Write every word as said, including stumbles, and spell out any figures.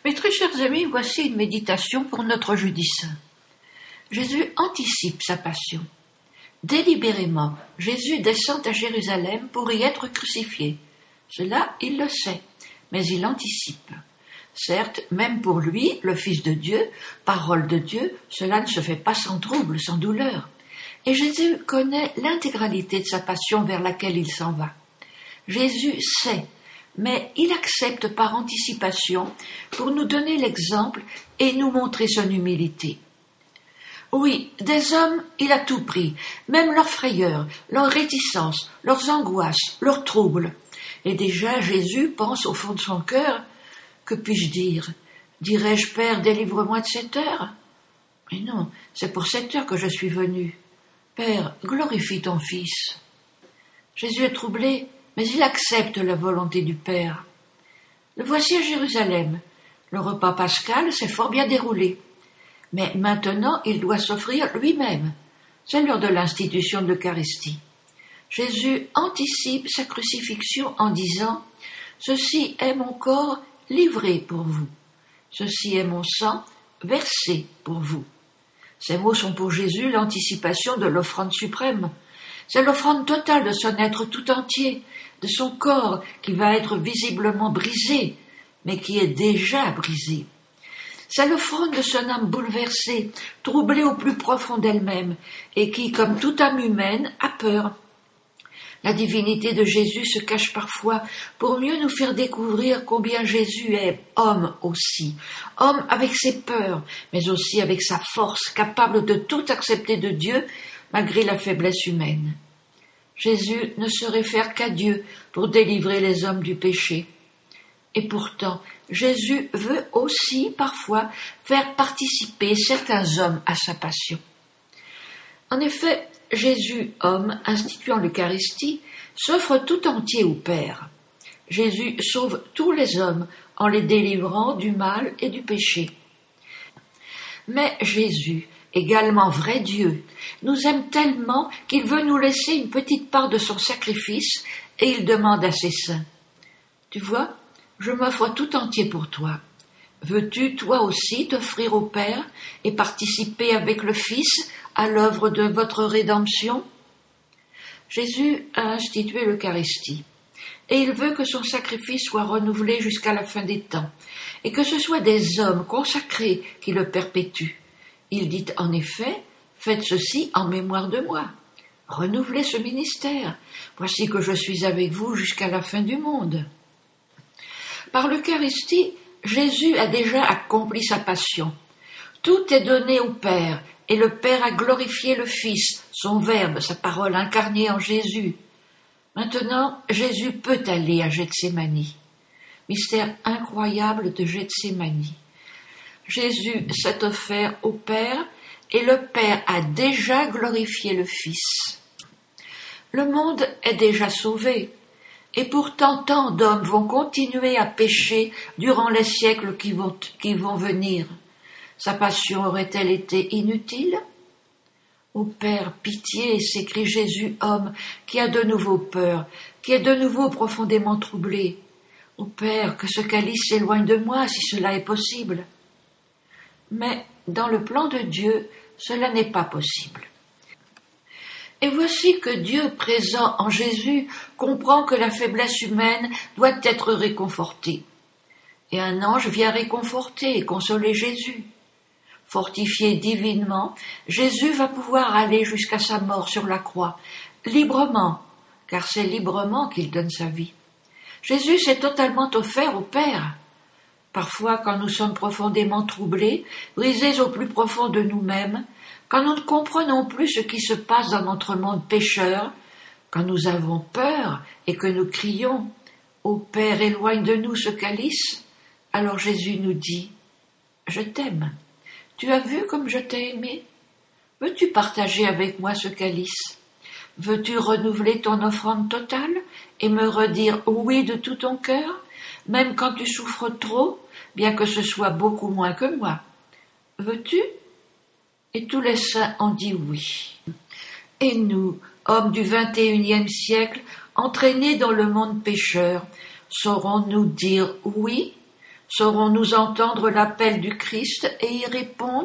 Mes très chers amis, voici une méditation pour notre jeudi saint. Jésus anticipe sa passion. Délibérément, Jésus descend à Jérusalem pour y être crucifié. Cela, il le sait, mais il anticipe. Certes, même pour lui, le Fils de Dieu, parole de Dieu, cela ne se fait pas sans trouble, sans douleur. Et Jésus connaît l'intégralité de sa passion vers laquelle il s'en va. Jésus sait, mais il accepte par anticipation pour nous donner l'exemple et nous montrer son humilité. Oui, des hommes, il a tout pris, même leurs frayeurs, leurs réticences, leurs angoisses, leurs troubles. Et déjà Jésus pense au fond de son cœur, que puis-je dire? Dirais-je, Père, délivre-moi de cette heure? Mais non, c'est pour cette heure que je suis venu. Père, glorifie ton Fils. Jésus est troublé, mais il accepte la volonté du Père. Le voici à Jérusalem. Le repas pascal s'est fort bien déroulé. Mais maintenant, il doit s'offrir lui-même. C'est l'heure de l'institution de l'Eucharistie. Jésus anticipe sa crucifixion en disant « Ceci est mon corps livré pour vous. Ceci est mon sang versé pour vous. » Ces mots sont pour Jésus l'anticipation de l'offrande suprême. C'est l'offrande totale de son être tout entier, de son corps qui va être visiblement brisé, mais qui est déjà brisé. C'est l'offrande de son âme bouleversée, troublée au plus profond d'elle-même, et qui, comme toute âme humaine, a peur. La divinité de Jésus se cache parfois pour mieux nous faire découvrir combien Jésus est homme aussi, homme avec ses peurs, mais aussi avec sa force, capable de tout accepter de Dieu, malgré la faiblesse humaine. Jésus ne se réfère qu'à Dieu pour délivrer les hommes du péché. Et pourtant, Jésus veut aussi parfois faire participer certains hommes à sa passion. En effet, Jésus, homme, instituant l'Eucharistie, s'offre tout entier au Père. Jésus sauve tous les hommes en les délivrant du mal et du péché. Mais Jésus, également vrai Dieu, nous aime tellement qu'il veut nous laisser une petite part de son sacrifice et il demande à ses saints « Tu vois, je m'offre tout entier pour toi. Veux-tu toi aussi t'offrir au Père et participer avec le Fils à l'œuvre de votre rédemption ?» Jésus a institué l'Eucharistie et il veut que son sacrifice soit renouvelé jusqu'à la fin des temps et que ce soit des hommes consacrés qui le perpétuent. Il dit en effet « Faites ceci en mémoire de moi. Renouvelez ce ministère. Voici que je suis avec vous jusqu'à la fin du monde. » Par l'Eucharistie, Jésus a déjà accompli sa passion. Tout est donné au Père, et le Père a glorifié le Fils, son Verbe, sa parole incarnée en Jésus. Maintenant, Jésus peut aller à Gethsémani. Mystère incroyable de Gethsémani. Jésus s'est offert au Père, et le Père a déjà glorifié le Fils. Le monde est déjà sauvé. Et pourtant tant d'hommes vont continuer à pécher durant les siècles qui vont, qui vont venir. Sa passion aurait-elle été inutile? Ô Père, pitié, s'écrie Jésus, homme, qui a de nouveau peur, qui est de nouveau profondément troublé. Ô Père, que ce calice s'éloigne de moi, si cela est possible. Mais dans le plan de Dieu, cela n'est pas possible. Et voici que Dieu, présent en Jésus, comprend que la faiblesse humaine doit être réconfortée. Et un ange vient réconforter et consoler Jésus. Fortifié divinement, Jésus va pouvoir aller jusqu'à sa mort sur la croix, librement, car c'est librement qu'il donne sa vie. Jésus s'est totalement offert au Père. Parfois, quand nous sommes profondément troublés, brisés au plus profond de nous-mêmes, quand nous ne comprenons plus ce qui se passe dans notre monde pécheur, quand nous avons peur et que nous crions « Ô Père, éloigne de nous ce calice », alors Jésus nous dit « Je t'aime. Tu as vu comme je t'ai aimé? Veux-tu partager avec moi ce calice? Veux-tu renouveler ton offrande totale et me redire oui de tout ton cœur, même quand tu souffres trop, bien que ce soit beaucoup moins que moi? Veux-tu » Et tous les saints ont dit oui. Et nous, hommes du vingt et unième siècle, entraînés dans le monde pécheur, saurons-nous dire oui? Saurons-nous entendre l'appel du Christ et y répondre ?